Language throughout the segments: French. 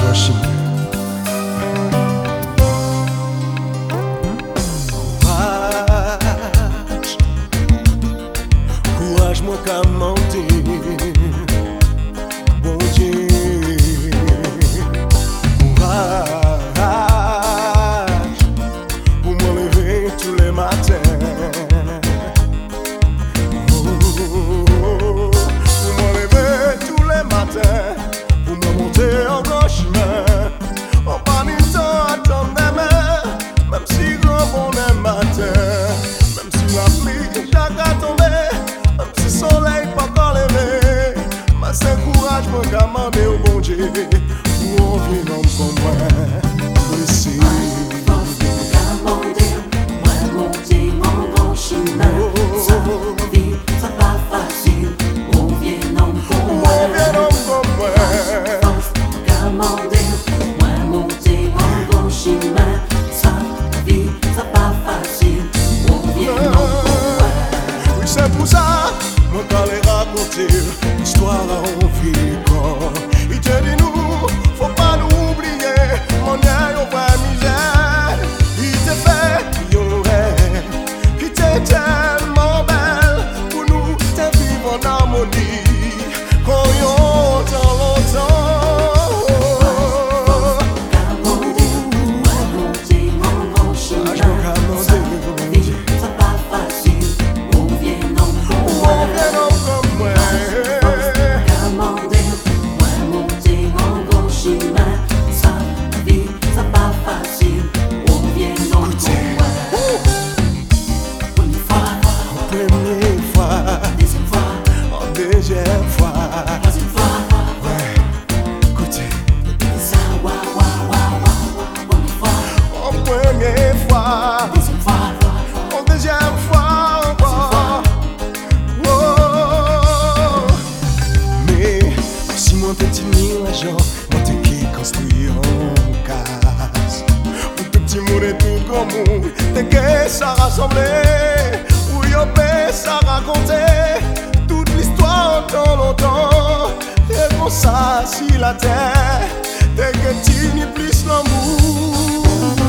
chemin. Courage, moi qu'à monter, bon Dieu. Courage, pour me lever tous les matins. Pour me lever tous les matins, pour me monter en grand chemin. On pas ni temps attendre demain, même si grand bon est matin, même si la pluie chaque à tomber, même si le soleil pas encore levé. Mais c'est courage moi qu'à demander au bon Dieu, pour on vient comme moi. Ici. C'est pour ça, moi quand les raconter l'histoire à envie corps. Il te dit nous, faut pas nous oublier, mon œil on voit misère. Il te fait un rêve, qui t'est tellement belle, pour nous te vivre en harmonie, quand yon tant longtemps. Deuxième fois, ouais, écoutez, en première fois, en deuxième fois encore. Oh. Mais si mon petit l'argent, mon qui construit en casse, mon petit monde est tout comme nous, t'es que ça rassemblait, ou y'en paie ça raconter. L'histoire dans longtemps, et comme ça, si la terre, dès que tu n'y plus l'amour.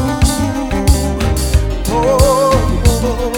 Oh, oh, oh.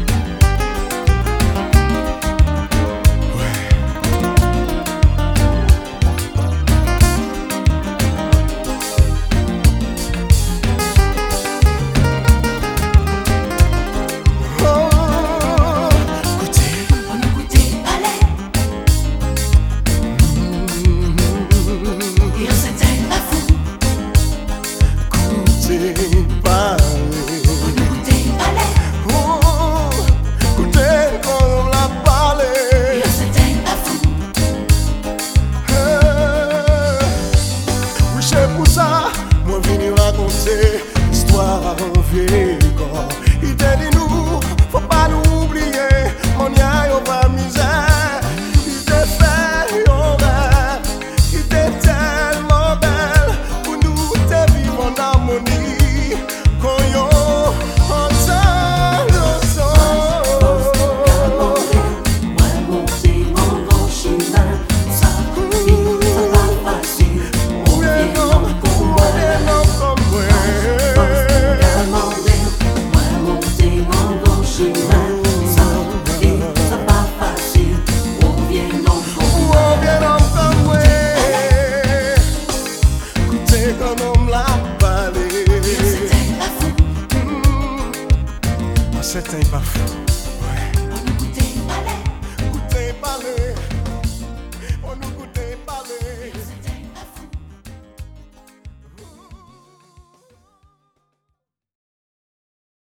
Moi venu raconter l'histoire à un vieux corps. Il te dit nous, faut pas nous oublier, mon y'a yon pas misère. Il te fait yon rêve, il était tellement belle, pour nous te vivre en harmonie, quand yon ensemble, moi monter mon grand chemin, ça vie, ça va facile. C'est un parfum.